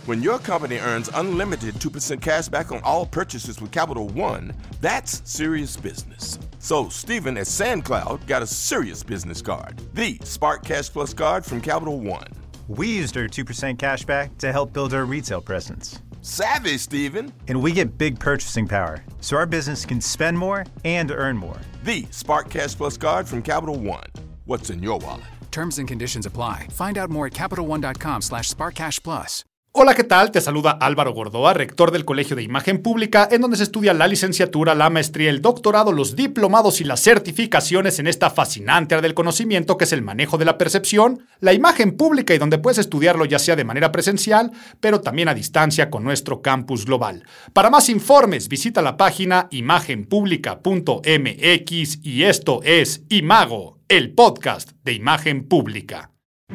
When your company earns unlimited 2% cash back on all purchases with Capital One, that's serious business. So Stephen at SandCloud got a serious business card, the Spark Cash Plus card from Capital One. We used our 2% cash back to help build our retail presence. Savvy, Stephen. And we get big purchasing power, so our business can spend more and earn more. The Spark Cash Plus card from Capital One. What's in your wallet? Terms and conditions apply. Find out more at CapitalOne.com/SparkCashPlus. Hola, ¿qué tal? Te saluda Álvaro Gordoa, rector del Colegio de Imagen Pública, en donde se estudia la licenciatura, la maestría, el doctorado, los diplomados y las certificaciones en esta fascinante área del conocimiento que es el manejo de la percepción, la imagen pública, y donde puedes estudiarlo ya sea de manera presencial, pero también a distancia con nuestro campus global. Para más informes, visita la página imagenpublica.mx y esto es Imago, el podcast de Imagen Pública.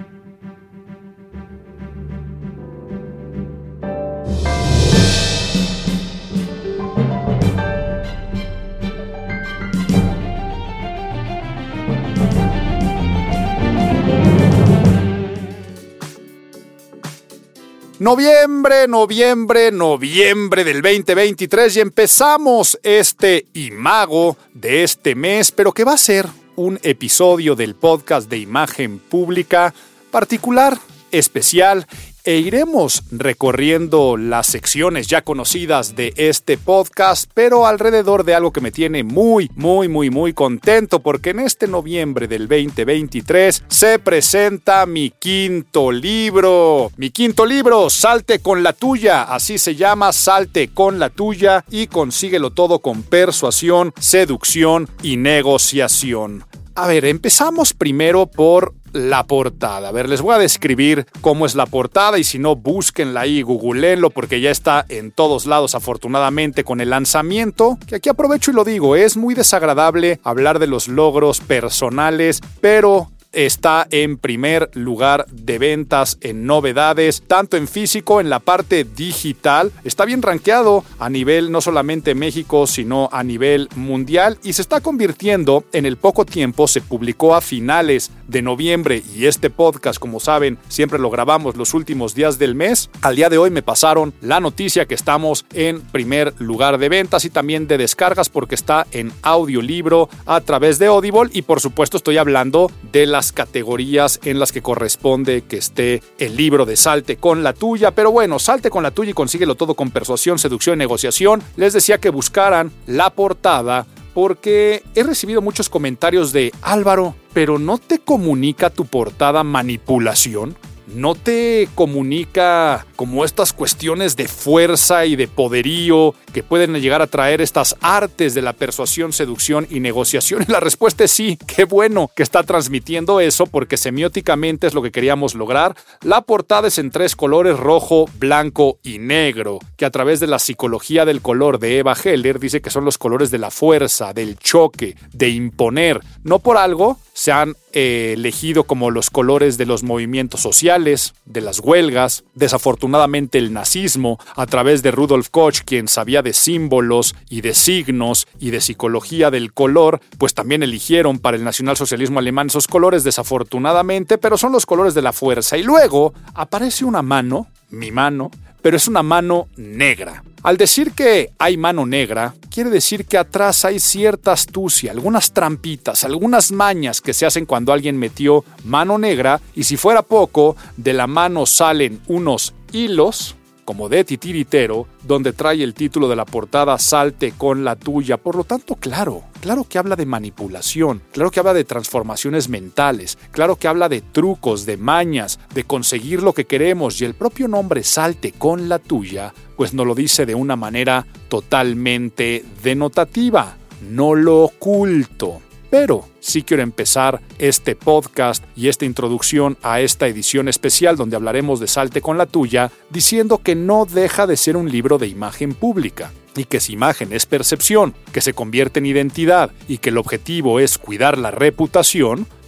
Noviembre del 2023 y empezamos este Imago de este mes, pero que va a ser un episodio del podcast de Imagen Pública particular, especial, e iremos recorriendo las secciones ya conocidas de este podcast, pero alrededor de algo que me tiene muy contento, porque en este noviembre del 2023 se presenta mi quinto libro, Salte con la tuya, así se llama, Salte con la tuya y consíguelo todo con persuasión, seducción y negociación. A ver, empezamos primero por la portada. A ver, les voy a describir cómo es la portada y si no, búsquenla ahí, googleenlo porque ya está en todos lados afortunadamente con el lanzamiento, que aquí aprovecho y lo digo, es muy desagradable hablar de los logros personales, pero está en primer lugar de ventas en novedades, tanto en físico, en la parte digital. Está bien rankeado a nivel no solamente México, sino a nivel mundial y se está convirtiendo en el poco tiempo. Se publicó a finales de noviembre y este podcast, como saben, siempre lo grabamos los últimos días del mes. Al día de hoy me pasaron la noticia que estamos en primer lugar de ventas y también de descargas porque está en audiolibro a través de Audible y por supuesto estoy hablando de las categorías en las que corresponde que esté el libro de Salte con la tuya, pero bueno, salte con la tuya y consíguelo todo con persuasión, seducción y negociación. Les decía que buscaran la portada porque he recibido muchos comentarios de Álvaro, pero ¿no te comunica tu portada manipulación? ¿No te comunica como estas cuestiones de fuerza y de poderío que pueden llegar a traer estas artes de la persuasión, seducción y negociación? Y la respuesta es sí, qué bueno que está transmitiendo eso porque semióticamente es lo que queríamos lograr. La portada es en 3 colores, rojo, blanco y negro, que a través de la psicología del color de Eva Heller dice que son los colores de la fuerza, del choque, de imponer. No por algo se han elegido como los colores de los movimientos sociales, de las huelgas. Desafortunadamente el nazismo, a través de Rudolf Koch, quien sabía de símbolos y de signos y de psicología del color, pues también eligieron para el nacionalsocialismo alemán esos colores, desafortunadamente, pero son los colores de la fuerza. Y luego aparece una mano, mi mano, pero es una mano negra. Al decir que hay mano negra, quiere decir que atrás hay cierta astucia, algunas trampitas, algunas mañas que se hacen cuando alguien metió mano negra, y si fuera poco, de la mano salen unos hilos, como de titiritero, donde trae el título de la portada Salte con la tuya. Por lo tanto, claro que habla de manipulación, claro que habla de transformaciones mentales, claro que habla de trucos, de mañas, de conseguir lo que queremos, y el propio nombre Salte con la tuya, pues nos lo dice de una manera totalmente denotativa, no lo oculto. Pero sí quiero empezar este podcast y esta introducción a esta edición especial donde hablaremos de Salte con la tuya, diciendo que no deja de ser un libro de imagen pública y que si imagen es percepción, que se convierte en identidad y que el objetivo es cuidar la reputación,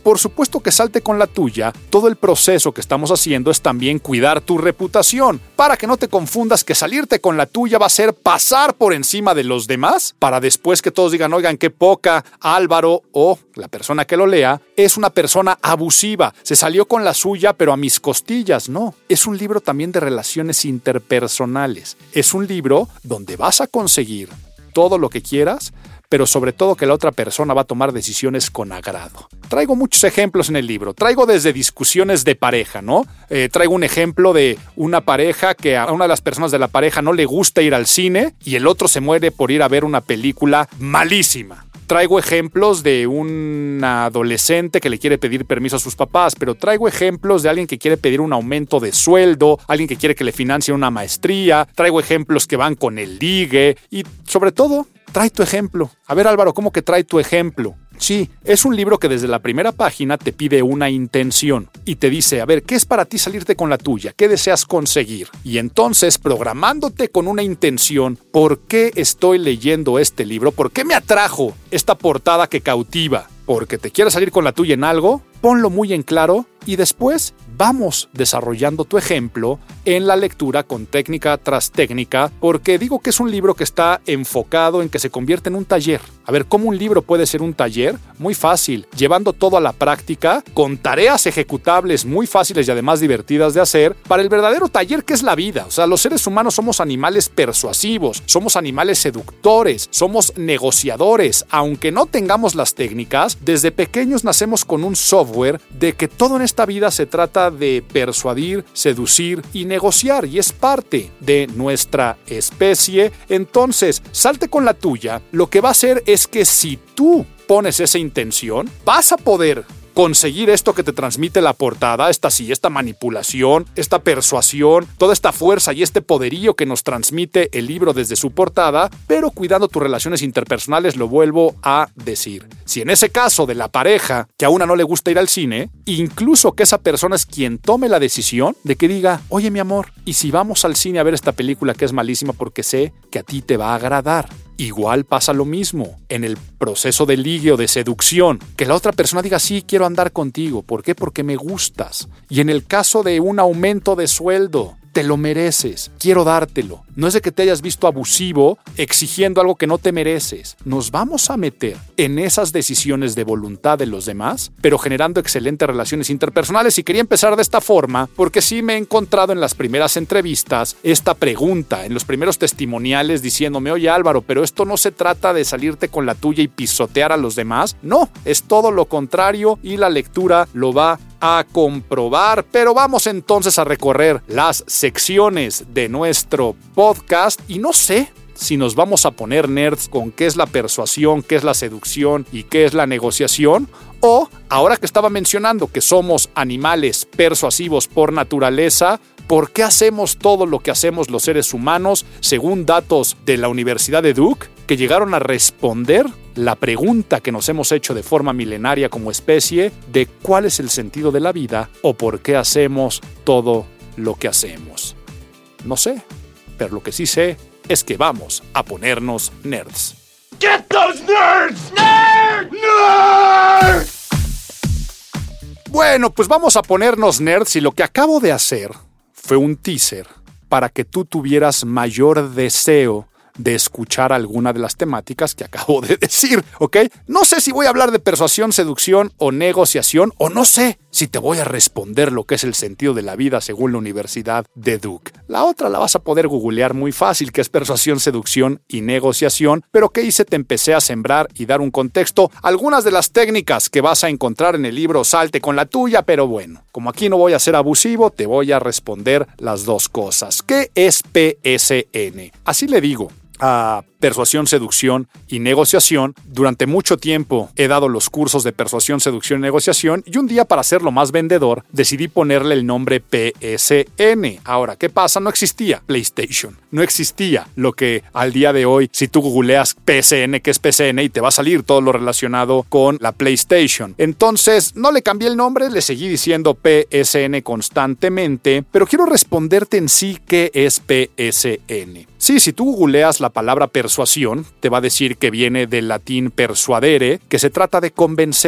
por supuesto que salte con la tuya, todo el proceso que estamos haciendo es también cuidar tu reputación, para que no te confundas que salirte con la tuya va a ser pasar por encima de los demás, para después que todos digan, oigan, qué poca, Álvaro o la persona que lo lea es una persona abusiva, se salió con la suya pero a mis costillas. No, es un libro también de relaciones interpersonales, es un libro donde vas a conseguir todo lo que quieras, pero sobre todo que la otra persona va a tomar decisiones con agrado. Traigo muchos ejemplos en el libro. Traigo desde discusiones de pareja, ¿no? Traigo un ejemplo de una pareja que a una de las personas de la pareja no le gusta ir al cine y el otro se muere por ir a ver una película malísima. Traigo ejemplos de un adolescente que le quiere pedir permiso a sus papás, pero traigo ejemplos de alguien que quiere pedir un aumento de sueldo, alguien que quiere que le financie una maestría, traigo ejemplos que van con el ligue y, sobre todo, trae tu ejemplo. A ver, Álvaro, ¿cómo que trae tu ejemplo? Sí, es un libro que desde la primera página te pide una intención y te dice, a ver, ¿qué es para ti salirte con la tuya? ¿Qué deseas conseguir? Y entonces, programándote con una intención, ¿por qué estoy leyendo este libro? ¿Por qué me atrajo esta portada que cautiva? ¿Porque te quieres salir con la tuya en algo? Ponlo muy en claro y después vamos desarrollando tu ejemplo en la lectura con técnica tras técnica, porque digo que es un libro que está enfocado en que se convierte en un taller. A ver, ¿cómo un libro puede ser un taller? Muy fácil, llevando todo a la práctica, con tareas ejecutables muy fáciles y además divertidas de hacer, para el verdadero taller que es la vida. O sea, los seres humanos somos animales persuasivos, somos animales seductores, somos negociadores. Aunque no tengamos las técnicas, desde pequeños nacemos con un software de que todo en esta vida se trata de persuadir, seducir y negociar, y es parte de nuestra especie. Entonces, salte con la tuya. Lo que va a hacer es que si tú pones esa intención, vas a poder conseguir esto que te transmite la portada, esta manipulación, esta persuasión, toda esta fuerza y este poderío que nos transmite el libro desde su portada, pero cuidando tus relaciones interpersonales, lo vuelvo a decir. Si en ese caso de la pareja que a una no le gusta ir al cine, incluso que esa persona es quien tome la decisión de que diga, oye mi amor, ¿y si vamos al cine a ver esta película que es malísima porque sé que a ti te va a agradar? Igual pasa lo mismo en el proceso de ligue o de seducción, que la otra persona diga, sí, quiero andar contigo. ¿Por qué? Porque me gustas. Y en el caso de un aumento de sueldo, te lo mereces, quiero dártelo. No es de que te hayas visto abusivo exigiendo algo que no te mereces. Nos vamos a meter en esas decisiones de voluntad de los demás, pero generando excelentes relaciones interpersonales. Y quería empezar de esta forma porque sí me he encontrado en las primeras entrevistas esta pregunta, en los primeros testimoniales diciéndome, oye Álvaro, pero esto no se trata de salirte con la tuya y pisotear a los demás. No, es todo lo contrario y la lectura lo va a comprobar. Pero vamos entonces a recorrer las secciones de nuestro podcast y no sé si nos vamos a poner nerds con qué es la persuasión, qué es la seducción y qué es la negociación, o ahora que estaba mencionando que somos animales persuasivos por naturaleza, ¿por qué hacemos todo lo que hacemos los seres humanos según datos de la Universidad de Duke que llegaron a responder la pregunta que nos hemos hecho de forma milenaria como especie de cuál es el sentido de la vida o por qué hacemos todo lo que hacemos? No sé, pero lo que sí sé es que vamos a ponernos nerds. Get those nerds! Nerds! Nerds! Bueno, pues vamos a ponernos nerds y lo que acabo de hacer fue un teaser para que tú tuvieras mayor deseo de escuchar alguna de las temáticas que acabo de decir, ¿ok? No sé si voy a hablar de persuasión, seducción o negociación, o no sé si te voy a responder lo que es el sentido de la vida según la Universidad de Duke. La otra la vas a poder googlear muy fácil, que es persuasión, seducción y negociación, pero ¿qué hice? Te empecé a sembrar y dar un contexto. Algunas de las técnicas que vas a encontrar en el libro, salte con la tuya, pero bueno, como aquí no voy a ser abusivo, te voy a responder las dos cosas. ¿Qué es PSN? Así le digo a persuasión, seducción y negociación. Durante mucho tiempo he dado los cursos de persuasión, seducción y negociación y un día, para hacerlo más vendedor, decidí ponerle el nombre PSN. Ahora, ¿qué pasa? No existía PlayStation. No existía lo que al día de hoy, si tú googleas PSN, ¿qué es PSN? Y te va a salir todo lo relacionado con la PlayStation. Entonces, no le cambié el nombre, le seguí diciendo PSN constantemente, pero quiero responderte en sí qué es PSN. Sí, si tú googleas la palabra persuasión, te va a decir que viene del latín persuadere, que se trata de convencer.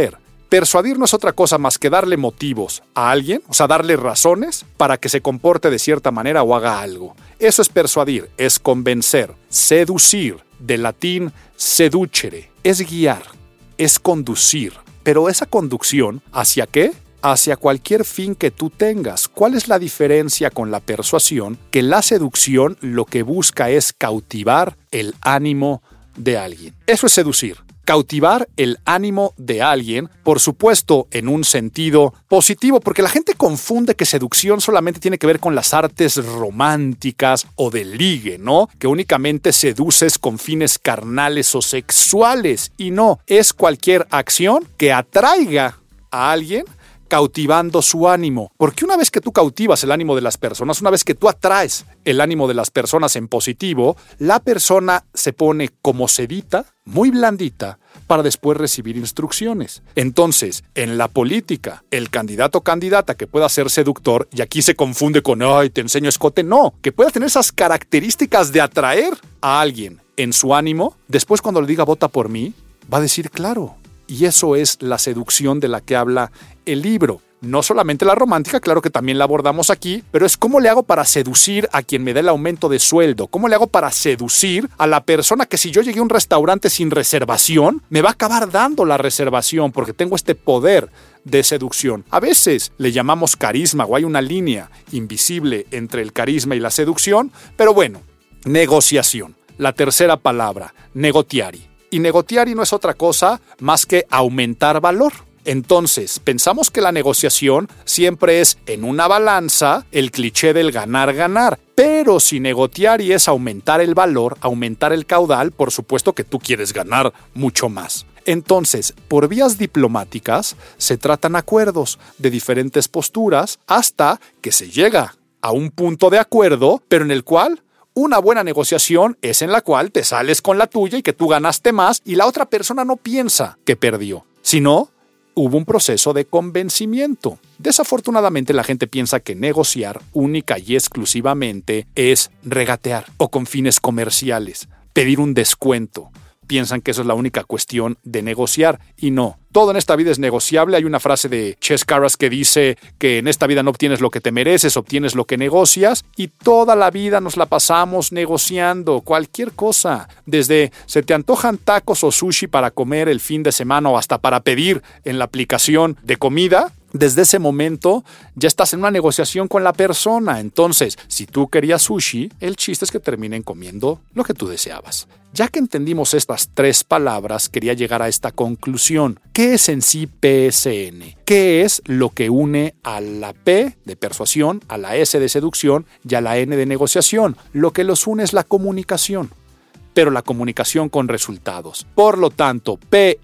Persuadir no es otra cosa más que darle motivos a alguien, o sea, darle razones para que se comporte de cierta manera o haga algo. Eso es persuadir, es convencer. Seducir, del latín seducere, es guiar, es conducir. Pero esa conducción, ¿hacia qué? Hacia cualquier fin que tú tengas. ¿Cuál es la diferencia con la persuasión? Que la seducción lo que busca es cautivar el ánimo de alguien. Eso es seducir. Cautivar el ánimo de alguien, por supuesto, en un sentido positivo, porque la gente confunde que seducción solamente tiene que ver con las artes románticas o de ligue, ¿no? Que únicamente seduces con fines carnales o sexuales, y no, es cualquier acción que atraiga a alguien cautivando su ánimo. Porque una vez que tú cautivas el ánimo de las personas, una vez que tú atraes el ánimo de las personas en positivo, la persona se pone como sedita, muy blandita, para después recibir instrucciones. Entonces, en la política, el candidato o candidata que pueda ser seductor, y aquí se confunde con, ay, te enseño escote, no, que pueda tener esas características de atraer a alguien en su ánimo, después cuando le diga vota por mí, va a decir claro. Y eso es la seducción de la que habla el libro. No solamente la romántica, claro que también la abordamos aquí, pero es cómo le hago para seducir a quien me dé el aumento de sueldo, cómo le hago para seducir a la persona que si yo llegué a un restaurante sin reservación, me va a acabar dando la reservación porque tengo este poder de seducción. A veces le llamamos carisma o hay una línea invisible entre el carisma y la seducción, pero bueno, negociación. La tercera palabra, negotiari. Y negotiari no es otra cosa más que aumentar valor. Entonces, pensamos que la negociación siempre es en una balanza el cliché del ganar-ganar. Pero si negotiari es aumentar el valor, aumentar el caudal, por supuesto que tú quieres ganar mucho más. Entonces, por vías diplomáticas, se tratan acuerdos de diferentes posturas hasta que se llega a un punto de acuerdo, pero en el cual una buena negociación es en la cual te sales con la tuya y que tú ganaste más y la otra persona no piensa que perdió, sino hubo un proceso de convencimiento. Desafortunadamente la gente piensa que negociar única y exclusivamente es regatear o con fines comerciales, pedir un descuento. Piensan que eso es la única cuestión de negociar y no. Todo en esta vida es negociable. Hay una frase de Ches Carras que dice que en esta vida no obtienes lo que te mereces, obtienes lo que negocias, y toda la vida nos la pasamos negociando cualquier cosa. Desde se te antojan tacos o sushi para comer el fin de semana o hasta para pedir en la aplicación de comida. Desde ese momento ya estás en una negociación con la persona. Entonces, si tú querías sushi, el chiste es que terminen comiendo lo que tú deseabas. Ya que entendimos estas tres palabras, quería llegar a esta conclusión. ¿Qué es en sí PSN? ¿Qué es lo que une a la P de persuasión, a la S de seducción y a la N de negociación? Lo que los une es la comunicación, pero la comunicación con resultados. Por lo tanto,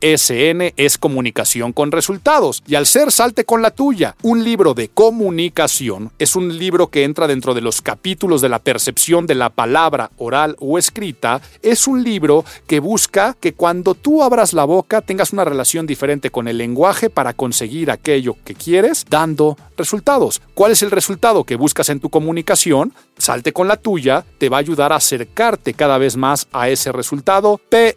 PSN es comunicación con resultados. Y al ser Salte con la tuya, un libro de comunicación, es un libro que entra dentro de los capítulos de la percepción de la palabra oral o escrita. Es un libro que busca que cuando tú abras la boca tengas una relación diferente con el lenguaje para conseguir aquello que quieres, dando resultados. ¿Cuál es el resultado que buscas en tu comunicación? Salte con la tuya te va a ayudar a acercarte cada vez más a ese resultado.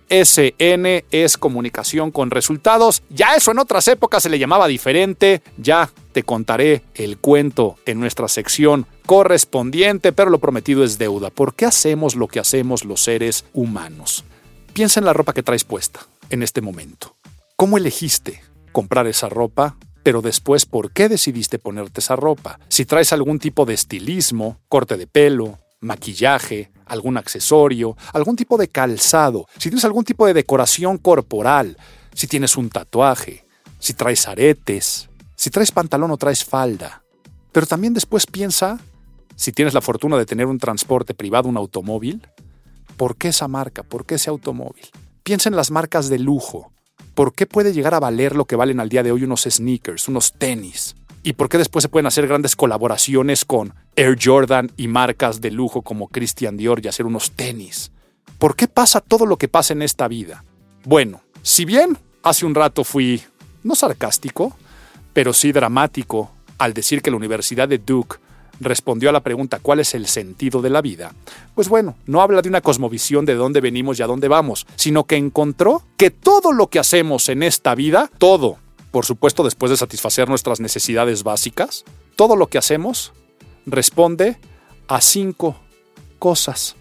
PSN es comunicación con resultados. Ya eso en otras épocas se le llamaba diferente. Ya te contaré el cuento en nuestra sección correspondiente, pero lo prometido es deuda. ¿Por qué hacemos lo que hacemos los seres humanos? Piensa en la ropa que traes puesta en este momento. ¿Cómo elegiste comprar esa ropa? Pero después, ¿por qué decidiste ponerte esa ropa? Si traes algún tipo de estilismo, corte de pelo, maquillaje, algún accesorio, algún tipo de calzado, si tienes algún tipo de decoración corporal, si tienes un tatuaje, si traes aretes, si traes pantalón o traes falda. Pero también después piensa, si tienes la fortuna de tener un transporte privado, un automóvil, ¿por qué esa marca? ¿Por qué ese automóvil? Piensa en las marcas de lujo. ¿Por qué puede llegar a valer lo que valen al día de hoy unos sneakers, unos tenis? ¿Y por qué después se pueden hacer grandes colaboraciones con Air Jordan y marcas de lujo como Christian Dior y hacer unos tenis? ¿Por qué pasa todo lo que pasa en esta vida? Bueno, si bien hace un rato fui, no sarcástico, pero sí dramático al decir que la Universidad de Duke respondió a la pregunta ¿cuál es el sentido de la vida? Pues bueno, no habla de una cosmovisión de dónde venimos y a dónde vamos, sino que encontró que todo lo que hacemos en esta vida, todo, por supuesto después de satisfacer nuestras necesidades básicas, todo lo que hacemos responde a 5 cosas.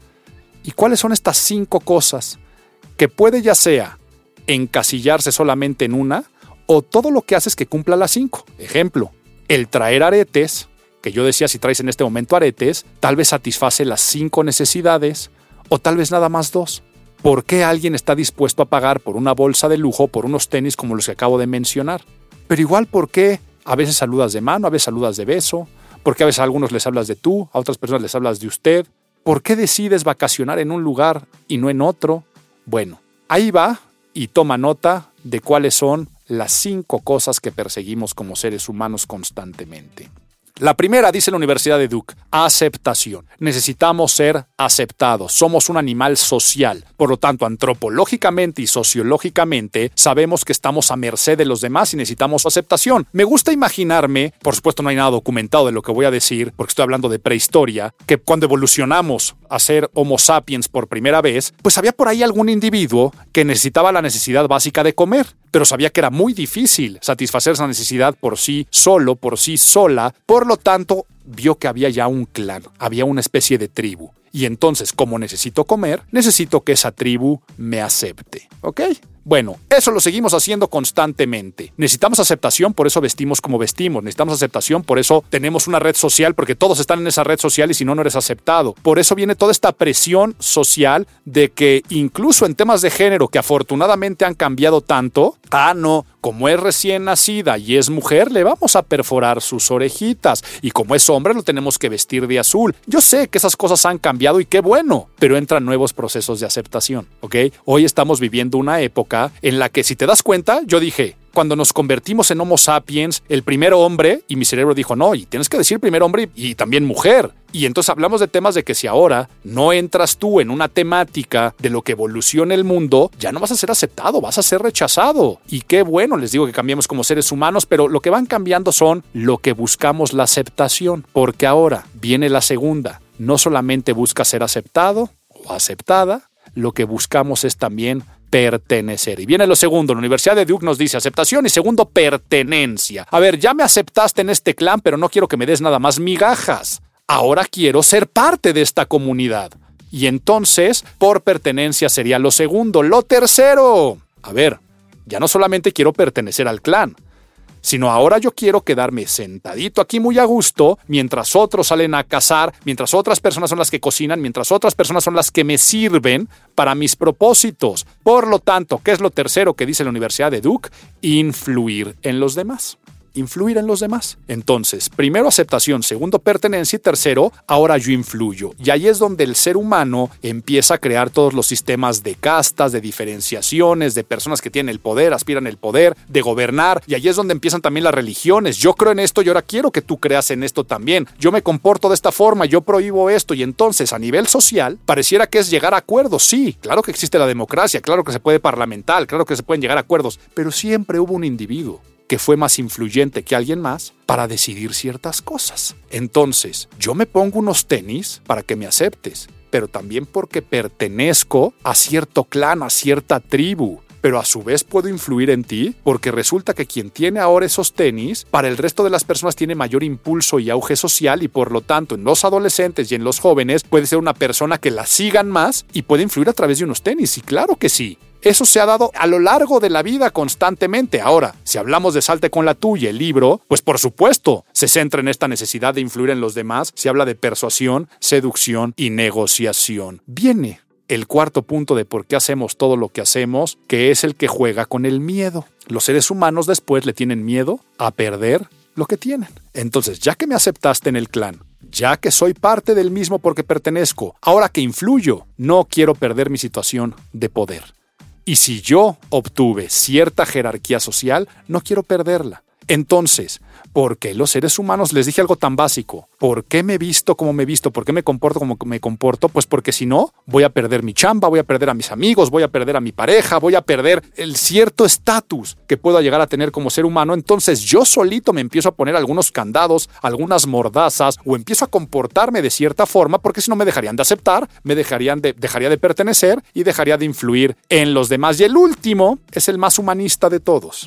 ¿Y cuáles son estas 5 cosas? Que puede ya sea encasillarse solamente en una, o todo lo que haces que cumpla las 5. Ejemplo, el traer aretes, que yo decía si traes en este momento aretes, tal vez satisface las 5 necesidades, o tal vez nada más 2. ¿Por qué alguien está dispuesto a pagar por una bolsa de lujo, por unos tenis como los que acabo de mencionar? Pero igual, ¿por qué a veces saludas de mano, a veces saludas de beso? ¿Por qué a veces a algunos les hablas de tú, a otras personas les hablas de usted? ¿Por qué decides vacacionar en un lugar y no en otro? Bueno, ahí va y toma nota de cuáles son las 5 cosas que perseguimos como seres humanos constantemente. La primera, dice la Universidad de Duke, aceptación. Necesitamos ser aceptados. Somos un animal social. Por lo tanto, antropológicamente y sociológicamente, sabemos que estamos a merced de los demás y necesitamos aceptación. Me gusta imaginarme, por supuesto no hay nada documentado de lo que voy a decir, porque estoy hablando de prehistoria, que cuando evolucionamos a ser Homo sapiens por primera vez, pues había por ahí algún individuo que necesitaba la necesidad básica de comer, pero sabía que era muy difícil satisfacer esa necesidad por sí solo, por sí sola. Por lo tanto, vio que había ya un clan, había una especie de tribu. Y entonces, como necesito comer, necesito que esa tribu me acepte. ¿Ok? Bueno, eso lo seguimos haciendo constantemente. Necesitamos aceptación, por eso vestimos como vestimos. Necesitamos aceptación, por eso tenemos una red social, porque todos están en esa red social y si no, no eres aceptado. Por eso viene toda esta presión social de que incluso en temas de género, que afortunadamente han cambiado tanto, no, como es recién nacida y es mujer, le vamos a perforar sus orejitas. Y como es hombre, lo tenemos que vestir de azul. Yo sé que esas cosas han cambiado y qué bueno, pero entran nuevos procesos de aceptación, ¿ok? Hoy estamos viviendo una época en la que, si te das cuenta, yo dije, cuando nos convertimos en Homo sapiens, el primer hombre, y mi cerebro dijo, no, y tienes que decir primer hombre y también mujer. Y entonces hablamos de temas de que si ahora no entras tú en una temática de lo que evoluciona el mundo, ya no vas a ser aceptado, vas a ser rechazado. Y qué bueno, les digo que cambiemos como seres humanos, pero lo que van cambiando son lo que buscamos, la aceptación. Porque ahora viene la segunda. No solamente busca ser aceptado o aceptada, lo que buscamos es también pertenecer. Y viene lo segundo, la Universidad de Duke nos dice aceptación y segundo, pertenencia. A ver, ya me aceptaste en este clan, pero no quiero que me des nada más migajas. Ahora quiero ser parte de esta comunidad. Y entonces, por pertenencia sería lo segundo. Lo tercero, a ver, ya no solamente quiero pertenecer al clan, sino ahora yo quiero quedarme sentadito aquí muy a gusto mientras otros salen a cazar, mientras otras personas son las que cocinan, mientras otras personas son las que me sirven para mis propósitos. Por lo tanto, ¿qué es lo tercero que dice la Universidad de Duke? Influir en los demás. Influir en los demás. Entonces, primero aceptación, segundo pertenencia y tercero, ahora yo influyo. Y ahí es donde el ser humano empieza a crear todos los sistemas de castas, de diferenciaciones, de personas que tienen el poder, aspiran el poder, de gobernar. Y ahí es donde empiezan también las religiones. Yo creo en esto y ahora quiero que tú creas en esto también. Yo me comporto de esta forma, yo prohíbo esto. Y entonces, a nivel social, pareciera que es llegar a acuerdos. Sí, claro que existe la democracia, claro que se puede parlamentar, claro que se pueden llegar a acuerdos. Pero siempre hubo un individuo que fue más influyente que alguien más para decidir ciertas cosas. Entonces, yo me pongo unos tenis para que me aceptes, pero también porque pertenezco a cierto clan, a cierta tribu. Pero a su vez puedo influir en ti porque resulta que quien tiene ahora esos tenis, para el resto de las personas tiene mayor impulso y auge social y por lo tanto en los adolescentes y en los jóvenes puede ser una persona que la sigan más y puede influir a través de unos tenis. Y claro que sí. Eso se ha dado a lo largo de la vida constantemente. Ahora, si hablamos de Salte con la tuya, el libro, pues por supuesto, se centra en esta necesidad de influir en los demás. Se habla de persuasión, seducción y negociación. Viene el cuarto punto de por qué hacemos todo lo que hacemos, que es el que juega con el miedo. Los seres humanos después le tienen miedo a perder lo que tienen. Entonces, ya que me aceptaste en el clan, ya que soy parte del mismo porque pertenezco, ahora que influyo, no quiero perder mi situación de poder. Y si yo obtuve cierta jerarquía social, no quiero perderla. Entonces, ¿por qué los seres humanos? Les dije algo tan básico. ¿Por qué me visto como me visto? ¿Por qué me comporto como me comporto? Pues porque si no, voy a perder mi chamba, voy a perder a mis amigos, voy a perder a mi pareja, voy a perder el cierto estatus que pueda llegar a tener como ser humano. Entonces yo solito me empiezo a poner algunos candados, algunas mordazas, o empiezo a comportarme de cierta forma, porque si no me dejarían de aceptar, dejaría de pertenecer y dejaría de influir en los demás. Y el último es el más humanista de todos.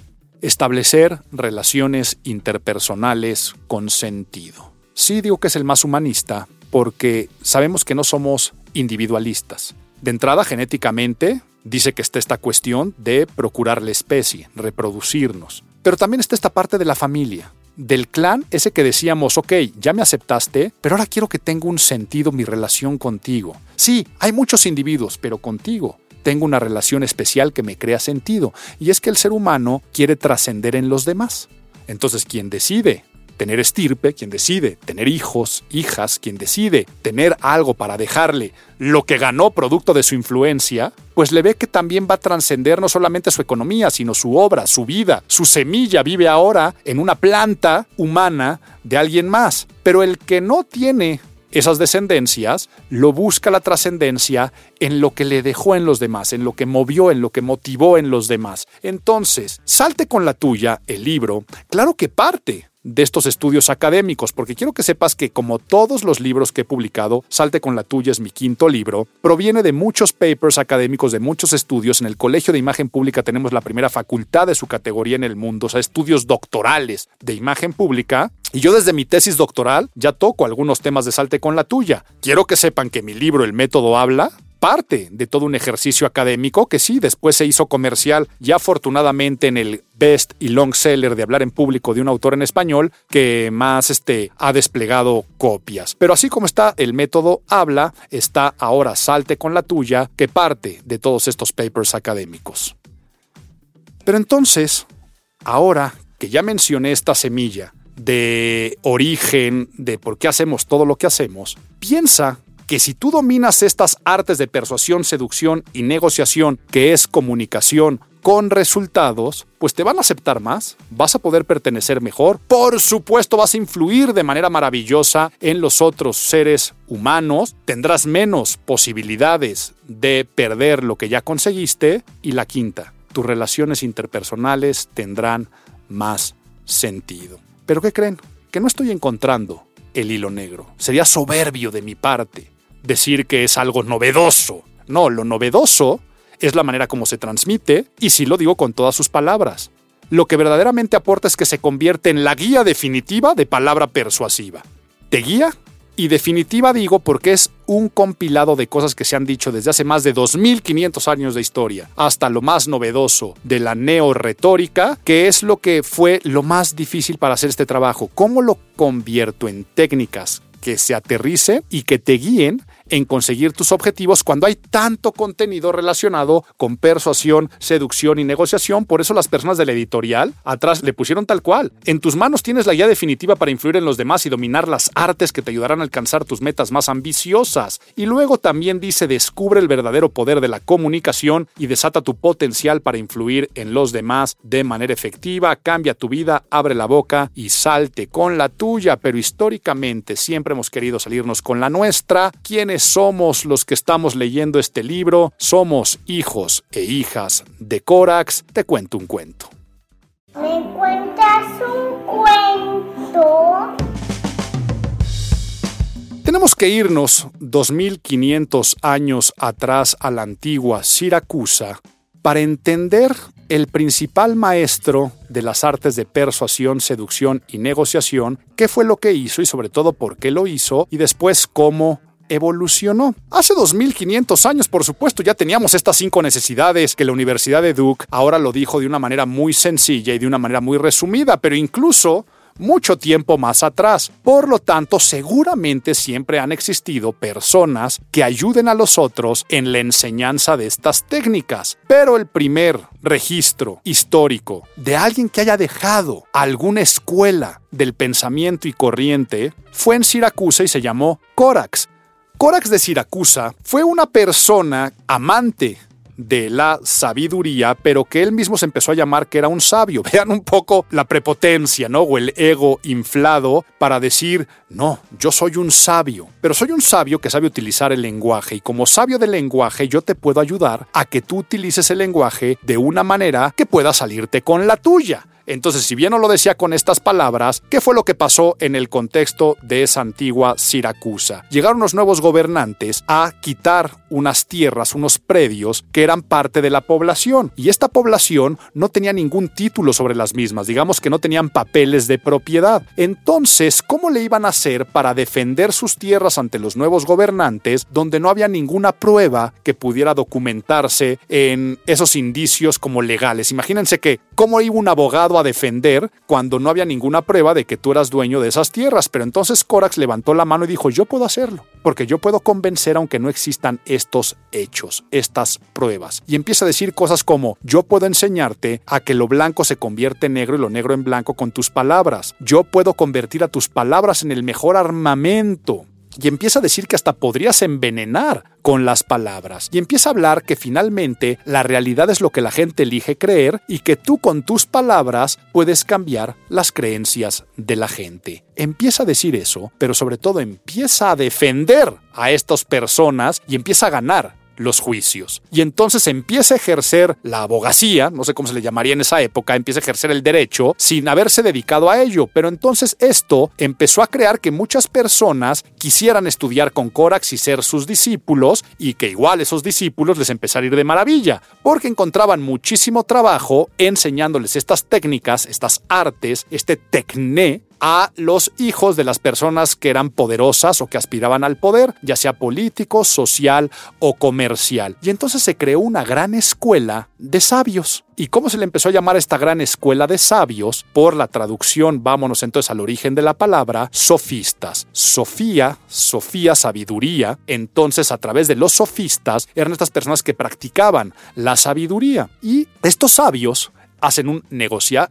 establecer relaciones interpersonales con sentido. Sí digo que es el más humanista porque sabemos que no somos individualistas. De entrada, genéticamente, dice que está esta cuestión de procurar la especie, reproducirnos. Pero también está esta parte de la familia, del clan, ese que decíamos, ok, ya me aceptaste, pero ahora quiero que tenga un sentido mi relación contigo. Sí, hay muchos individuos, pero contigo tengo una relación especial que me crea sentido. Y es que el ser humano quiere trascender en los demás. Entonces, quien decide tener estirpe, quien decide tener hijos, hijas, quien decide tener algo para dejarle lo que ganó producto de su influencia, pues le ve que también va a trascender no solamente su economía, sino su obra, su vida. Su semilla vive ahora en una planta humana de alguien más. Pero el que no tiene esas descendencias, lo busca la trascendencia en lo que le dejó en los demás, en lo que movió, en lo que motivó en los demás. Entonces, Salte con la tuya, el libro, claro que parte de estos estudios académicos, porque quiero que sepas que, como todos los libros que he publicado, Salte con la tuya es mi quinto libro, proviene de muchos papers académicos, de muchos estudios. En el Colegio de Imagen Pública tenemos la primera facultad de su categoría en el mundo, o sea, estudios doctorales de imagen pública. Y yo desde mi tesis doctoral ya toco algunos temas de Salte con la tuya. Quiero que sepan que mi libro, El Método Habla, parte de todo un ejercicio académico que sí, después se hizo comercial, ya afortunadamente en el best y long seller de hablar en público de un autor en español que más ha desplegado copias. Pero así como está El Método Habla, está ahora Salte con la tuya, que parte de todos estos papers académicos. Pero entonces, ahora que ya mencioné esta semilla de origen, de por qué hacemos todo lo que hacemos, piensa que si tú dominas estas artes de persuasión, seducción y negociación, que es comunicación con resultados, pues te van a aceptar más, vas a poder pertenecer mejor, por supuesto vas a influir de manera maravillosa en los otros seres humanos, tendrás menos posibilidades de perder lo que ya conseguiste, y la quinta, tus relaciones interpersonales tendrán más sentido. ¿Pero qué creen? Que no estoy encontrando el hilo negro. Sería soberbio de mi parte decir que es algo novedoso. No, lo novedoso es la manera como se transmite, y sí lo digo con todas sus palabras. Lo que verdaderamente aporta es que se convierte en la guía definitiva de palabra persuasiva. Te guía y definitiva digo porque es un compilado de cosas que se han dicho desde hace más de 2500 años de historia, hasta lo más novedoso de la neorretórica, que es lo que fue lo más difícil para hacer este trabajo. ¿Cómo lo convierto en técnicas que se aterrice y que te guíen en conseguir tus objetivos cuando hay tanto contenido relacionado con persuasión, seducción y negociación? Por eso las personas de la editorial atrás le pusieron tal cual. En tus manos tienes la guía definitiva para influir en los demás y dominar las artes que te ayudarán a alcanzar tus metas más ambiciosas. Y luego también dice: descubre el verdadero poder de la comunicación y desata tu potencial para influir en los demás de manera efectiva. Cambia tu vida, abre la boca y salte con la tuya. Pero históricamente siempre hemos querido salirnos con la nuestra. ¿Quiénes somos los que estamos leyendo este libro? Somos hijos e hijas de Corax. Te cuento un cuento. ¿Me cuentas un cuento? Tenemos que irnos 2500 años atrás a la antigua Siracusa para entender el principal maestro de las artes de persuasión, seducción y negociación, qué fue lo que hizo y sobre todo por qué lo hizo, y después cómo evolucionó. Hace 2500 años, por supuesto, ya teníamos estas 5 necesidades que la Universidad de Duke ahora lo dijo de una manera muy sencilla y de una manera muy resumida, pero incluso mucho tiempo más atrás. Por lo tanto, seguramente siempre han existido personas que ayuden a los otros en la enseñanza de estas técnicas. Pero el primer registro histórico de alguien que haya dejado alguna escuela del pensamiento y corriente fue en Siracusa y se llamó Corax. Corax de Siracusa fue una persona amante de la sabiduría, pero que él mismo se empezó a llamar que era un sabio. Vean un poco la prepotencia, ¿no? O el ego inflado para decir: no, yo soy un sabio, pero soy un sabio que sabe utilizar el lenguaje, y como sabio del lenguaje yo te puedo ayudar a que tú utilices el lenguaje de una manera que pueda salirte con la tuya. Entonces, si bien no lo decía con estas palabras, ¿qué fue lo que pasó en el contexto de esa antigua Siracusa? Llegaron los nuevos gobernantes a quitar unas tierras, unos predios que eran parte de la población. Y esta población no tenía ningún título sobre las mismas, digamos que no tenían papeles de propiedad. Entonces, ¿cómo le iban a hacer para defender sus tierras ante los nuevos gobernantes donde no había ninguna prueba que pudiera documentarse en esos indicios como legales? Imagínense que ¿cómo iba un abogado a defender cuando no había ninguna prueba de que tú eras dueño de esas tierras? Pero entonces Corax levantó la mano y dijo, yo puedo hacerlo, porque yo puedo convencer aunque no existan estos hechos, estas pruebas. Y empieza a decir cosas como, yo puedo enseñarte a que lo blanco se convierte en negro y lo negro en blanco con tus palabras. Yo puedo convertir a tus palabras en el mejor armamento. Y empieza a decir que hasta podrías envenenar con las palabras. Y empieza a hablar que finalmente la realidad es lo que la gente elige creer y que tú con tus palabras puedes cambiar las creencias de la gente. Empieza a decir eso, pero sobre todo empieza a defender a estas personas y empieza a ganar los juicios. Y entonces empieza a ejercer la abogacía, no sé cómo se le llamaría en esa época, empieza a ejercer el derecho sin haberse dedicado a ello. Pero entonces esto empezó a crear que muchas personas quisieran estudiar con Corax y ser sus discípulos, y que igual esos discípulos les empezara a ir de maravilla, porque encontraban muchísimo trabajo enseñándoles estas técnicas, estas artes, este tecné, a los hijos de las personas que eran poderosas o que aspiraban al poder, ya sea político, social o comercial. Y entonces se creó una gran escuela de sabios. ¿Y cómo se le empezó a llamar a esta gran escuela de sabios? Por la traducción, vámonos entonces al origen de la palabra, sofistas. Sofía, sabiduría. Entonces, a través de los sofistas, eran estas personas que practicaban la sabiduría. Y estos sabios hacen un negocio,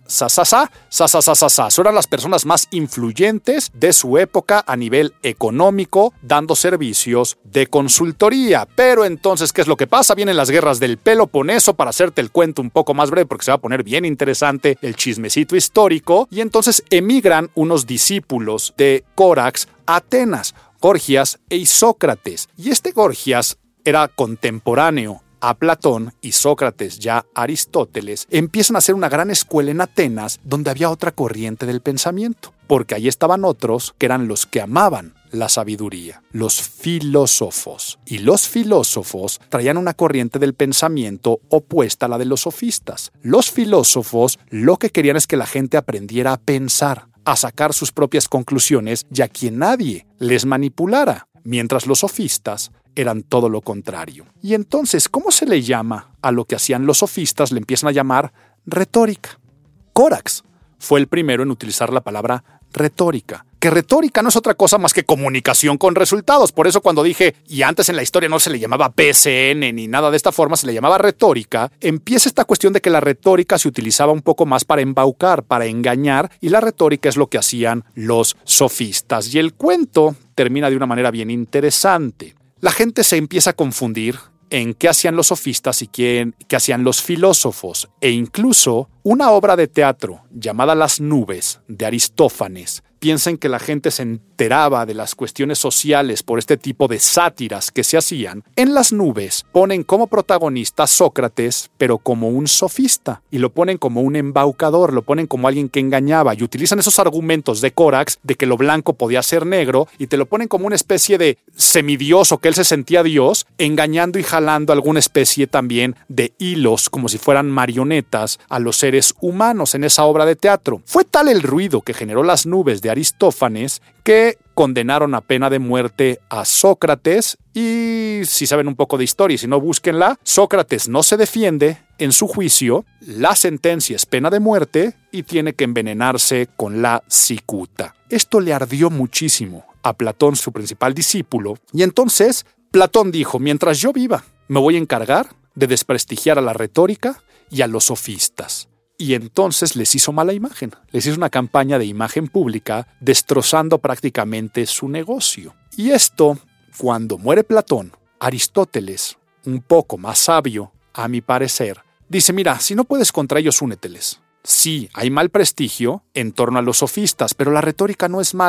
eran las personas más influyentes de su época a nivel económico, dando servicios de consultoría. Pero entonces, ¿qué es lo que pasa? Vienen las guerras del Peloponeso, para hacerte el cuento un poco más breve, porque se va a poner bien interesante el chismecito histórico, y entonces emigran unos discípulos de Corax a Atenas, Gorgias e Isócrates. Y este Gorgias era contemporáneo a Platón y Sócrates, ya Aristóteles, empiezan a hacer una gran escuela en Atenas donde había otra corriente del pensamiento, porque ahí estaban otros que eran los que amaban la sabiduría, los filósofos. Y los filósofos traían una corriente del pensamiento opuesta a la de los sofistas. Los filósofos lo que querían es que la gente aprendiera a pensar, a sacar sus propias conclusiones, y a que nadie les manipulara, mientras los sofistas eran todo lo contrario. Y entonces, ¿cómo se le llama a lo que hacían los sofistas? Le empiezan a llamar retórica. Corax fue el primero en utilizar la palabra retórica, que retórica no es otra cosa más que comunicación con resultados. Por eso cuando dije, y antes en la historia no se le llamaba PCN ni nada de esta forma, se le llamaba retórica, empieza esta cuestión de que la retórica se utilizaba un poco más para embaucar, para engañar, y la retórica es lo que hacían los sofistas. Y el cuento termina de una manera bien interesante. La gente se empieza a confundir en qué hacían los sofistas y qué hacían los filósofos, e incluso una obra de teatro llamada Las nubes, de Aristófanes. Piensen que la gente se enteraba de las cuestiones sociales por este tipo de sátiras que se hacían. En Las nubes ponen como protagonista a Sócrates, pero como un sofista, y lo ponen como un embaucador, lo ponen como alguien que engañaba, y utilizan esos argumentos de Corax de que lo blanco podía ser negro, y te lo ponen como una especie de semidios, o que él se sentía Dios, engañando y jalando alguna especie también de hilos, como si fueran marionetas, a los seres humanos en esa obra de teatro. Fue tal el ruido que generó Las nubes de Aristófanes que condenaron a pena de muerte a Sócrates, y si saben un poco de historia y si no, búsquenla. Sócrates no se defiende en su juicio, la sentencia es pena de muerte y tiene que envenenarse con la cicuta. Esto le ardió muchísimo a Platón, su principal discípulo, y entonces Platón dijo, mientras yo viva, me voy a encargar de desprestigiar a la retórica y a los sofistas. Y entonces les hizo mala imagen, les hizo una campaña de imagen pública, destrozando prácticamente su negocio. Y esto, cuando muere Platón, Aristóteles, un poco más sabio, a mi parecer, dice, mira, si no puedes contra ellos, úneteles. Sí, hay mal prestigio en torno a los sofistas, pero la retórica no es mala.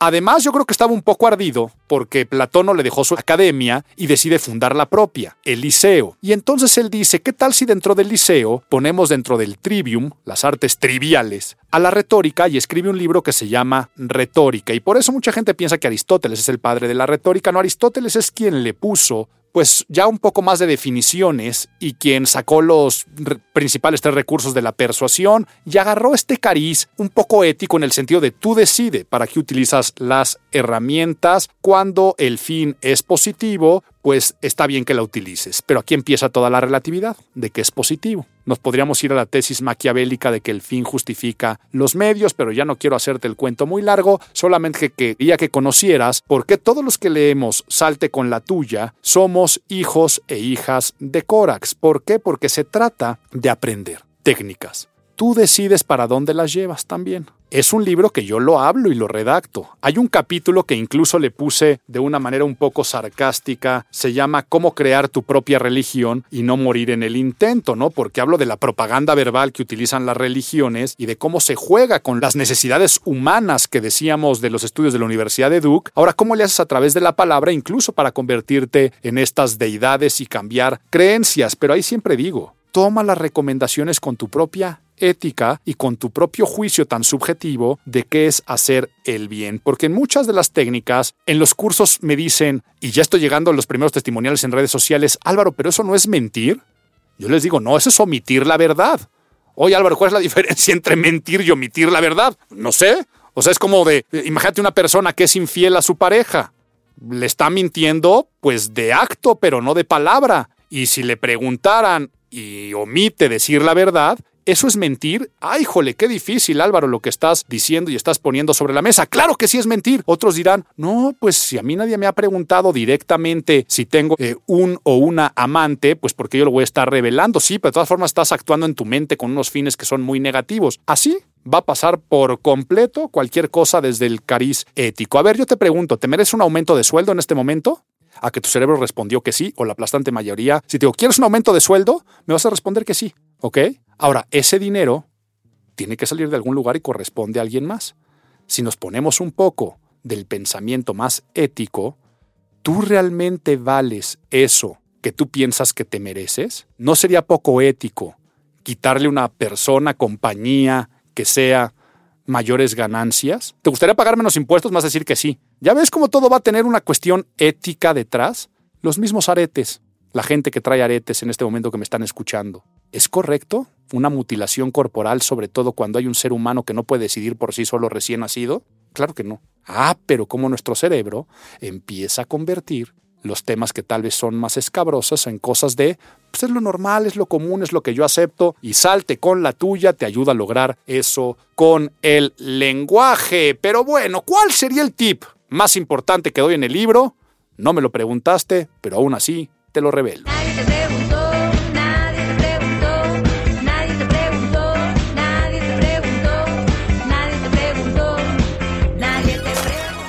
Además, yo creo que estaba un poco ardido porque Platón no le dejó su academia y decide fundar la propia, el Liceo. Y entonces él dice, ¿qué tal si dentro del Liceo ponemos dentro del trivium, las artes triviales, a la retórica, y escribe un libro que se llama Retórica? Y por eso mucha gente piensa que Aristóteles es el padre de la retórica. No, Aristóteles es quien le puso pues ya un poco más de definiciones y quien sacó los principales 3 recursos de la persuasión y agarró este cariz un poco ético en el sentido de tú decide para qué utilizas las herramientas. Cuando el fin es positivo, pues está bien que la utilices. Pero aquí empieza toda la relatividad de que es positivo. Nos podríamos ir a la tesis maquiavélica de que el fin justifica los medios, pero ya no quiero hacerte el cuento muy largo, solamente quería que conocieras por qué todos los que leemos Salte con la tuya somos hijos e hijas de Corax. ¿Por qué? Porque se trata de aprender técnicas. Tú decides para dónde las llevas también. Es un libro que yo lo hablo y lo redacto. Hay un capítulo que incluso le puse de una manera un poco sarcástica. Se llama Cómo crear tu propia religión y no morir en el intento, ¿no? Porque hablo de la propaganda verbal que utilizan las religiones y de cómo se juega con las necesidades humanas que decíamos de los estudios de la Universidad de Duke. Ahora, ¿cómo le haces a través de la palabra incluso para convertirte en estas deidades y cambiar creencias? Pero ahí siempre digo, toma las recomendaciones con tu propia ética y con tu propio juicio tan subjetivo de qué es hacer el bien. Porque en muchas de las técnicas, en los cursos me dicen, y ya estoy llegando a los primeros testimoniales en redes sociales, Álvaro, ¿pero eso no es mentir? Yo les digo, no, eso es omitir la verdad. Oye, Álvaro, ¿cuál es la diferencia entre mentir y omitir la verdad? No sé. O sea, es como de, imagínate una persona que es infiel a su pareja. Le está mintiendo, pues de acto, pero no de palabra. Y si le preguntaran y omite decir la verdad, ¿eso es mentir? ¡Ay, jole, qué difícil, Álvaro, lo que estás diciendo y estás poniendo sobre la mesa! ¡Claro que sí es mentir! Otros dirán, no, pues si a mí nadie me ha preguntado directamente si tengo un o una amante, pues porque yo lo voy a estar revelando. Sí, pero de todas formas estás actuando en tu mente con unos fines que son muy negativos. Así va a pasar por completo cualquier cosa desde el cariz ético. A ver, yo te pregunto, ¿te mereces un aumento de sueldo en este momento? A que tu cerebro respondió que sí, o la aplastante mayoría. Si te digo, ¿quieres un aumento de sueldo? Me vas a responder que sí, ¿ok? Ahora, ese dinero tiene que salir de algún lugar y corresponde a alguien más. Si nos ponemos un poco del pensamiento más ético, ¿tú realmente vales eso que tú piensas que te mereces? ¿No sería poco ético quitarle a una persona, compañía, que sea mayores ganancias? ¿Te gustaría pagar menos impuestos? Me vas a decir que sí. ¿Ya ves cómo todo va a tener una cuestión ética detrás? Los mismos aretes. La gente que trae aretes en este momento que me están escuchando. ¿Es correcto una mutilación corporal, sobre todo cuando hay un ser humano que no puede decidir por sí solo recién nacido? Claro que no. Pero como nuestro cerebro empieza a convertir los temas que tal vez son más escabrosos en cosas de, pues es lo normal, es lo común, es lo que yo acepto, y Salte con la tuya te ayuda a lograr eso con el lenguaje. Pero bueno, ¿cuál sería el tip más importante que doy en el libro? No me lo preguntaste, pero aún así te lo revelo. Nadie te preguntó, nadie te preguntó, nadie te preguntó, nadie te preguntó, nadie te preguntó, nadie te preguntó.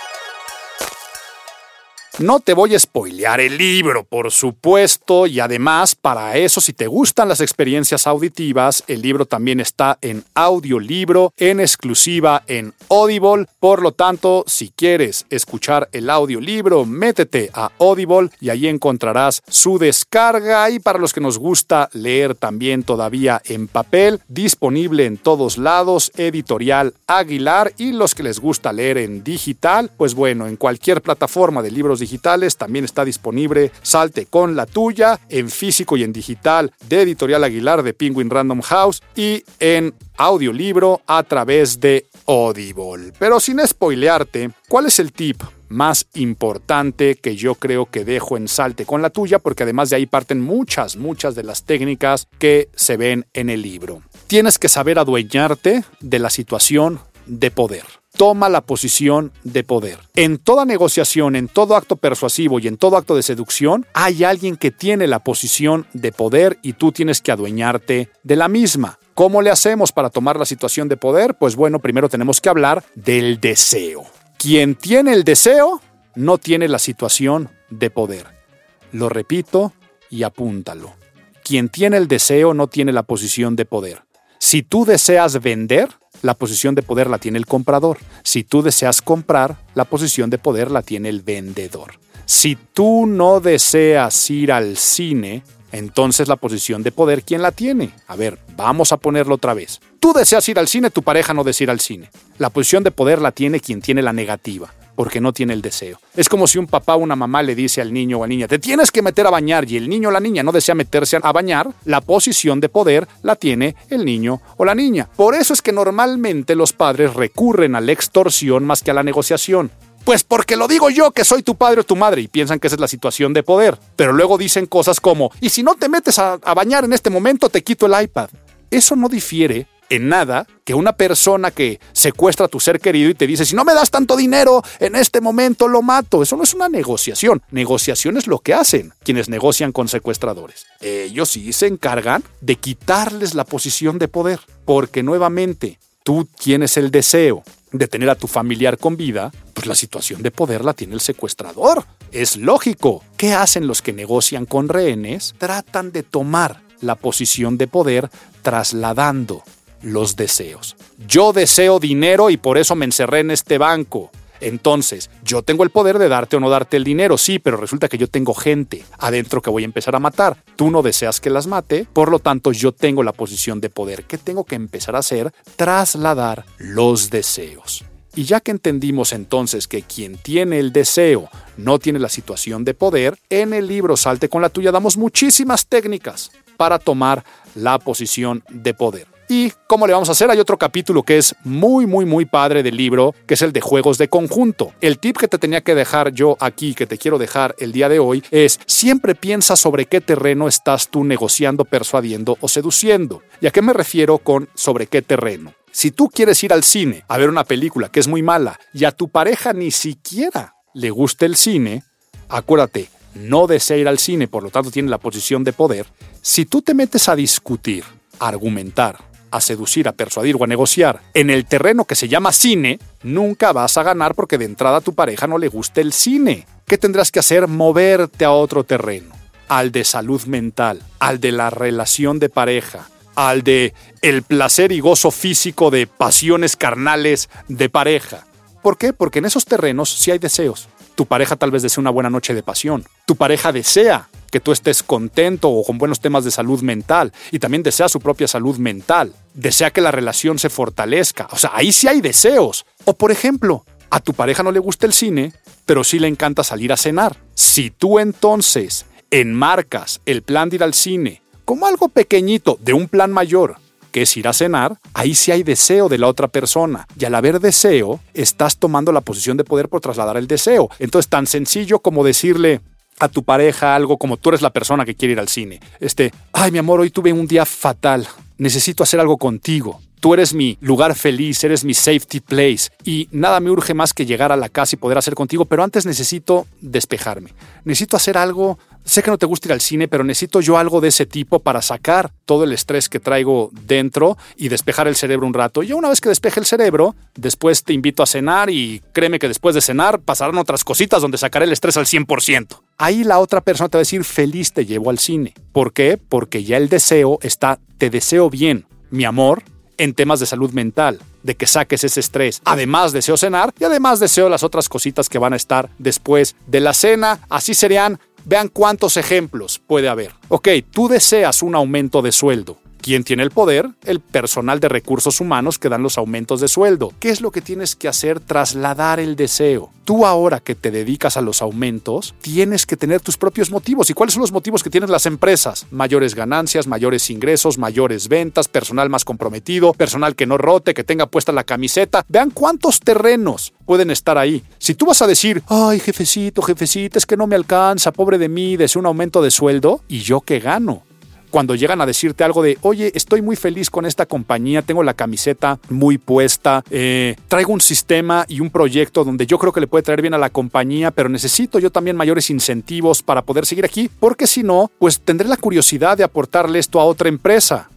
No te voy a spoilear el libro, por supuesto, y además, para eso, si te gustan las experiencias auditivas, el libro también está en audiolibro, en exclusiva en Audible. Por lo tanto, si quieres escuchar el audiolibro, métete a Audible y ahí encontrarás su descarga. Y para los que nos gusta leer también todavía en papel, disponible en todos lados, Editorial Aguilar. Y los que les gusta leer en digital, pues bueno, en cualquier plataforma de libros digitales también está disponible Salte con la tuya, en físico y en digital de Editorial Aguilar de Penguin Random House y en audiolibro a través de Audible. Pero sin spoilearte, ¿cuál es el tip más importante que yo creo que dejo en Salte con la tuya? Porque además de ahí parten muchas de las técnicas que se ven en el libro. Tienes que saber adueñarte de la situación de poder. Toma la posición de poder. En toda negociación, en todo acto persuasivo y en todo acto de seducción, hay alguien que tiene la posición de poder y tú tienes que adueñarte de la misma. ¿Cómo le hacemos para tomar la situación de poder? Pues bueno, primero tenemos que hablar del deseo. Quien tiene el deseo no tiene la situación de poder. Lo repito y apúntalo. Quien tiene el deseo no tiene la posición de poder. Si tú deseas vender, la posición de poder la tiene el comprador. Si tú deseas comprar, la posición de poder la tiene el vendedor. Si tú no deseas ir al cine, entonces la posición de poder, ¿quién la tiene? A ver, vamos a ponerlo otra vez. Tú deseas ir al cine, tu pareja no desea ir al cine. La posición de poder la tiene quien tiene la negativa, porque no tiene el deseo. Es como si un papá o una mamá le dice al niño o a la niña, te tienes que meter a bañar, y el niño o la niña no desea meterse a bañar, la posición de poder la tiene el niño o la niña. Por eso es que normalmente los padres recurren a la extorsión más que a la negociación. Pues porque lo digo yo, que soy tu padre o tu madre, y piensan que esa es la situación de poder. Pero luego dicen cosas como, y si no te metes a bañar en este momento, te quito el iPad. Eso no difiere en nada que una persona que secuestra a tu ser querido y te dice, si no me das tanto dinero, en este momento lo mato. Eso no es una negociación. Negociación es lo que hacen quienes negocian con secuestradores. Ellos sí se encargan de quitarles la posición de poder, porque nuevamente tú tienes el deseo de tener a tu familiar con vida, pues la situación de poder la tiene el secuestrador. Es lógico. ¿Qué hacen los que negocian con rehenes? Tratan de tomar la posición de poder trasladando los deseos. Yo deseo dinero y por eso me encerré en este banco. Entonces, yo tengo el poder de darte o no darte el dinero, sí, pero resulta que yo tengo gente adentro que voy a empezar a matar. Tú no deseas que las mate, por lo tanto yo tengo la posición de poder. ¿Qué tengo que empezar a hacer? Trasladar los deseos. Y ya que entendimos entonces que quien tiene el deseo no tiene la situación de poder, en el libro Salte con la tuya damos muchísimas técnicas para tomar la posición de poder. ¿Y cómo le vamos a hacer? Hay otro capítulo que es muy padre del libro, que es el de juegos de conjunto. El tip que te tenía que dejar yo aquí, que te quiero dejar el día de hoy, es siempre piensa sobre qué terreno estás tú negociando, persuadiendo o seduciendo. ¿Y a qué me refiero con sobre qué terreno? Si tú quieres ir al cine a ver una película que es muy mala y a tu pareja ni siquiera le gusta el cine, acuérdate, no desea ir al cine, por lo tanto tiene la posición de poder. Si tú te metes a discutir, a argumentar, a seducir, a persuadir o a negociar en el terreno que se llama cine, nunca vas a ganar porque de entrada a tu pareja no le gusta el cine. ¿Qué tendrás que hacer? Moverte a otro terreno, al de salud mental, al de la relación de pareja, al de el placer y gozo físico de pasiones carnales de pareja. ¿Por qué? Porque en esos terrenos sí hay deseos. Tu pareja tal vez desea una buena noche de pasión. Tu pareja desea que tú estés contento o con buenos temas de salud mental, y también desea su propia salud mental. Desea que la relación se fortalezca. O sea, ahí sí hay deseos. O por ejemplo, a tu pareja no le gusta el cine, pero sí le encanta salir a cenar. Si tú entonces enmarcas el plan de ir al cine como algo pequeñito de un plan mayor, que es ir a cenar, ahí sí hay deseo de la otra persona. Y al haber deseo, estás tomando la posición de poder por trasladar el deseo. Entonces, tan sencillo como decirle a tu pareja algo como tú eres la persona que quiere ir al cine. Ay, mi amor, hoy tuve un día fatal. Necesito hacer algo contigo. Tú eres mi lugar feliz, eres mi safety place y nada me urge más que llegar a la casa y poder hacer contigo, pero antes necesito despejarme. Necesito hacer algo. Sé que no te gusta ir al cine, pero necesito yo algo de ese tipo para sacar todo el estrés que traigo dentro y despejar el cerebro un rato. Y una vez que despeje el cerebro, después te invito a cenar y créeme que después de cenar pasarán otras cositas donde sacaré el estrés al 100%. Ahí la otra persona te va a decir, feliz te llevo al cine. ¿Por qué? Porque ya el deseo está, te deseo bien, mi amor, en temas de salud mental, de que saques ese estrés. Además deseo cenar y además deseo las otras cositas que van a estar después de la cena. Así serían. Vean cuántos ejemplos puede haber. Ok, tú deseas un aumento de sueldo. ¿Quién tiene el poder? El personal de recursos humanos que dan los aumentos de sueldo. ¿Qué es lo que tienes que hacer? Trasladar el deseo. Tú ahora que te dedicas a los aumentos, tienes que tener tus propios motivos. ¿Y cuáles son los motivos que tienen las empresas? Mayores ganancias, mayores ingresos, mayores ventas, personal más comprometido, personal que no rote, que tenga puesta la camiseta. Vean cuántos terrenos pueden estar ahí. Si tú vas a decir, ay, jefecita, es que no me alcanza, pobre de mí, deseo un aumento de sueldo, ¿y yo qué gano? Cuando llegan a decirte algo de, oye, estoy muy feliz con esta compañía, tengo la camiseta muy puesta, traigo un sistema y un proyecto donde yo creo que le puede traer bien a la compañía, pero necesito yo también mayores incentivos para poder seguir aquí, porque si no, pues tendré la curiosidad de aportarle esto a otra empresa.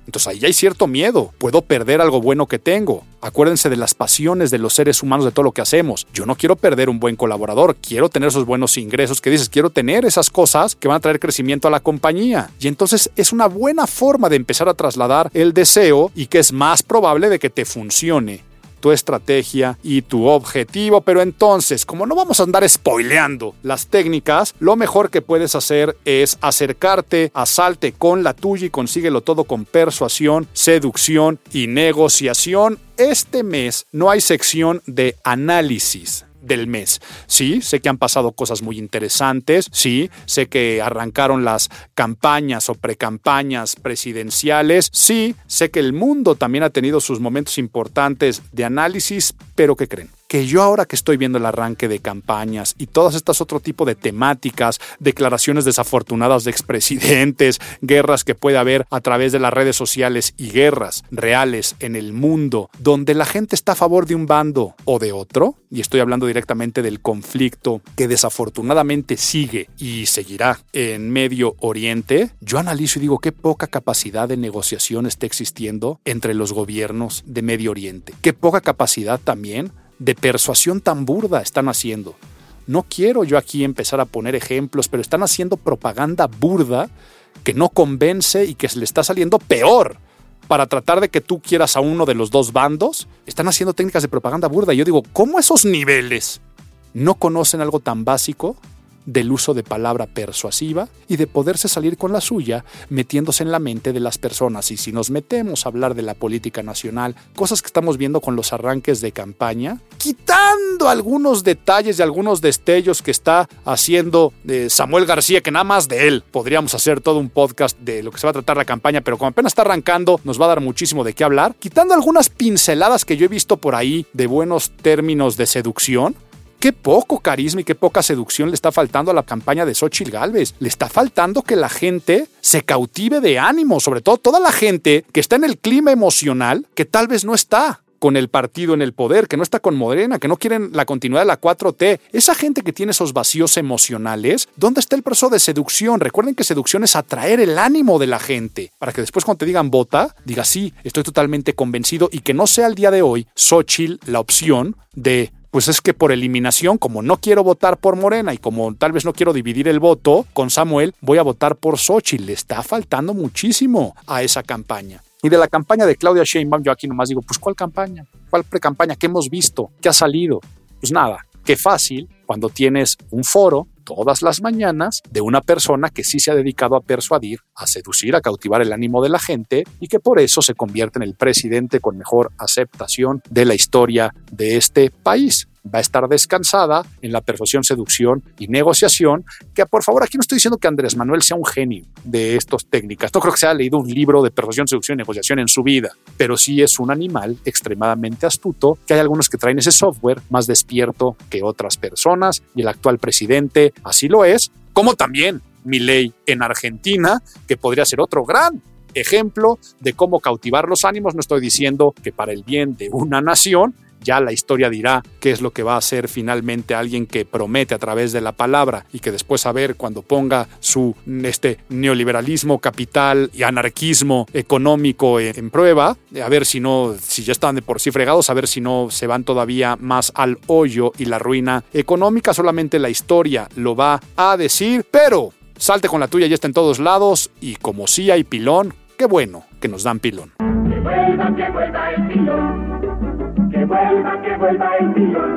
Entonces ahí hay cierto miedo. Puedo perder algo bueno que tengo. Acuérdense de las pasiones de los seres humanos, de todo lo que hacemos. Yo no quiero perder un buen colaborador. Quiero tener esos buenos ingresos que dices. Quiero tener esas cosas que van a traer crecimiento a la compañía. Y entonces es una buena forma de empezar a trasladar el deseo y que es más probable de que te funcione tu estrategia y tu objetivo. Pero entonces, como no vamos a andar spoileando las técnicas, lo mejor que puedes hacer es acercarte a Salte con la tuya y consíguelo todo con persuasión, seducción y negociación. Este mes no hay sección de análisis del mes. Sí, sé que han pasado cosas muy interesantes, sí, sé que arrancaron las campañas o precampañas presidenciales, sí, sé que el mundo también ha tenido sus momentos importantes de análisis, pero ¿qué creen? Que yo ahora que estoy viendo el arranque de campañas y todas estas otro tipo de temáticas, declaraciones desafortunadas de expresidentes, guerras que puede haber a través de las redes sociales y guerras reales en el mundo, donde la gente está a favor de un bando o de otro, y estoy hablando directamente del conflicto que desafortunadamente sigue y seguirá en Medio Oriente, yo analizo y digo qué poca capacidad de negociación está existiendo entre los gobiernos de Medio Oriente, qué poca capacidad también de persuasión tan burda están haciendo. No quiero yo aquí empezar a poner ejemplos, pero están haciendo propaganda burda que no convence y que se le está saliendo peor para tratar de que tú quieras a uno de los dos bandos. Están haciendo técnicas de propaganda burda. Y yo digo, ¿cómo esos niveles no conocen algo tan básico del uso de palabra persuasiva y de poderse salir con la suya metiéndose en la mente de las personas? Y si nos metemos a hablar de la política nacional, cosas que estamos viendo con los arranques de campaña, quitando algunos detalles y algunos destellos que está haciendo Samuel García, que nada más de él podríamos hacer todo un podcast de lo que se va a tratar la campaña, pero como apenas está arrancando nos va a dar muchísimo de qué hablar, quitando algunas pinceladas que yo he visto por ahí de buenos términos de seducción. Qué poco carisma y qué poca seducción le está faltando a la campaña de Xóchitl Gálvez. Le está faltando que la gente se cautive de ánimo, sobre todo toda la gente que está en el clima emocional, que tal vez no está con el partido en el poder, que no está con Morena, que no quieren la continuidad de la 4T. Esa gente que tiene esos vacíos emocionales, ¿dónde está el proceso de seducción? Recuerden que seducción es atraer el ánimo de la gente, para que después cuando te digan vota, digas sí, estoy totalmente convencido, y que no sea el día de hoy Xóchitl la opción de pues es que por eliminación, como no quiero votar por Morena y como tal vez no quiero dividir el voto con Samuel, voy a votar por Xóchitl. Le está faltando muchísimo a esa campaña. Y de la campaña de Claudia Sheinbaum, yo aquí nomás digo, pues ¿cuál campaña? ¿Cuál precampaña? ¿Qué hemos visto? ¿Qué ha salido? Pues nada, qué fácil cuando tienes un foro todas las mañanas de una persona que sí se ha dedicado a persuadir, a seducir, a cautivar el ánimo de la gente y que por eso se convierte en el presidente con mejor aceptación de la historia de este país. Va a estar descansada en la persuasión, seducción y negociación, que por favor aquí no estoy diciendo que Andrés Manuel sea un genio de estas técnicas, no creo que se haya leído un libro de persuasión, seducción y negociación en su vida, pero sí es un animal extremadamente astuto, que hay algunos que traen ese software más despierto que otras personas y el actual presidente así lo es, como también Milei en Argentina, que podría ser otro gran ejemplo de cómo cautivar los ánimos. No estoy diciendo que para el bien de una nación, ya la historia dirá qué es lo que va a hacer finalmente alguien que promete a través de la palabra y que después a ver cuando ponga su neoliberalismo, capital y anarquismo económico en prueba, a ver si ya están de por sí fregados, a ver si no se van todavía más al hoyo y la ruina económica. Solamente la historia lo va a decir, pero salte con la tuya, ya está en todos lados y como sí hay pilón, qué bueno que nos dan pilón. Que vuelva el pilón. Que vuelva el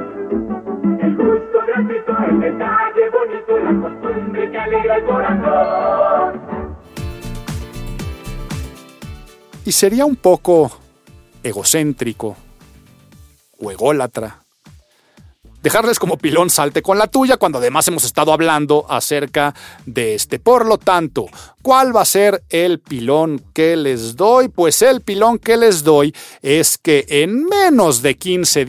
pilón. El gusto gratuito, el detalle bonito, la costumbre que alegra el corazón. Y sería un poco egocéntrico o ególatra dejarles como pilón salte con la tuya cuando además hemos estado hablando acerca de Por lo tanto, ¿cuál va a ser el pilón que les doy? Pues el pilón que les doy es que en menos de 15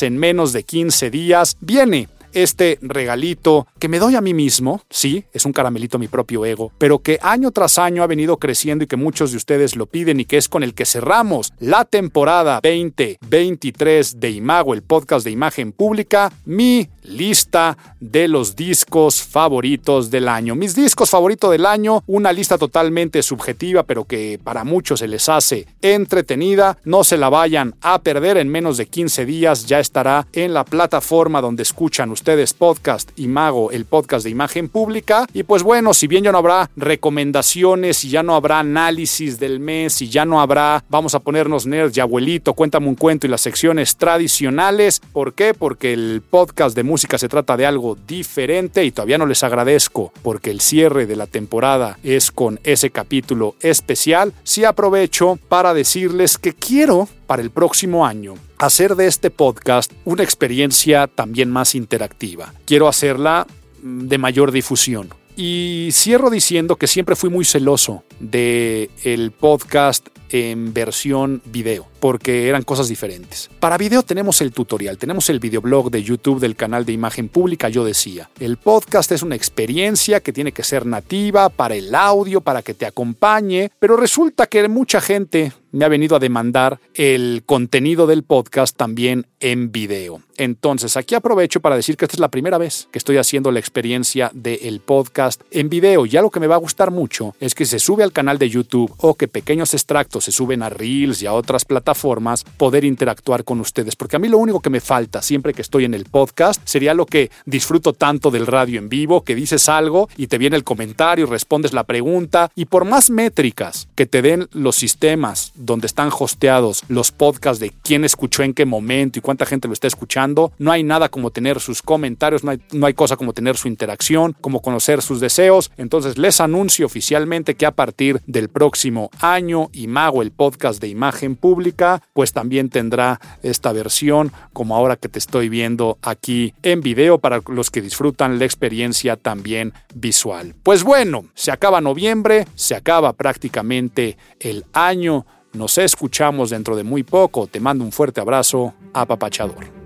días viene este regalito que me doy a mí mismo, sí, es un caramelito a mi propio ego, pero que año tras año ha venido creciendo y que muchos de ustedes lo piden y que es con el que cerramos la temporada 2023 de Imago, el podcast de imagen pública, mi lista de los discos favoritos del año. Mis discos favoritos del año, una lista totalmente subjetiva, pero que para muchos se les hace entretenida. No se la vayan a perder, en menos de 15 días ya estará en la plataforma donde escuchan ustedes podcast Imago, el podcast de Imagen Pública. Y pues bueno, si bien ya no habrá recomendaciones y ya no habrá análisis del mes y ya no habrá vamos a ponernos nerds y abuelito, cuéntame un cuento y las secciones tradicionales. ¿Por qué? Porque el podcast de música se trata de algo diferente y todavía no les agradezco porque el cierre de la temporada es con ese capítulo especial. Sí aprovecho para decirles que quiero para el próximo año hacer de este podcast una experiencia también más interactiva. Quiero hacerla de mayor difusión. Y cierro diciendo que siempre fui muy celoso del podcast en versión video, porque eran cosas diferentes. Para video tenemos el tutorial, tenemos el videoblog de YouTube del canal de Imagen Pública. Yo decía, el podcast es una experiencia que tiene que ser nativa para el audio, para que te acompañe, pero resulta que mucha gente me ha venido a demandar el contenido del podcast también en video. Entonces, aquí aprovecho para decir que esta es la primera vez que estoy haciendo la experiencia del podcast en video. Y algo que me va a gustar mucho es que se sube al canal de YouTube o que pequeños extractos se suben a Reels y a otras plataformas, poder interactuar con ustedes. Porque a mí lo único que me falta siempre que estoy en el podcast sería lo que disfruto tanto del radio en vivo, que dices algo y te viene el comentario, respondes la pregunta, y por más métricas que te den los sistemas donde están hosteados los podcasts de quién escuchó en qué momento y cuánta gente lo está escuchando, no hay nada como tener sus comentarios, no hay cosa como tener su interacción, como conocer sus deseos. Entonces les anuncio oficialmente que a partir del próximo año, Imago, el podcast de Imagen Pública, pues también tendrá esta versión como ahora que te estoy viendo aquí en video, para los que disfrutan la experiencia también visual. Pues bueno, se acaba noviembre, se acaba prácticamente el año. Nos escuchamos dentro de muy poco. Te mando un fuerte abrazo apapachador.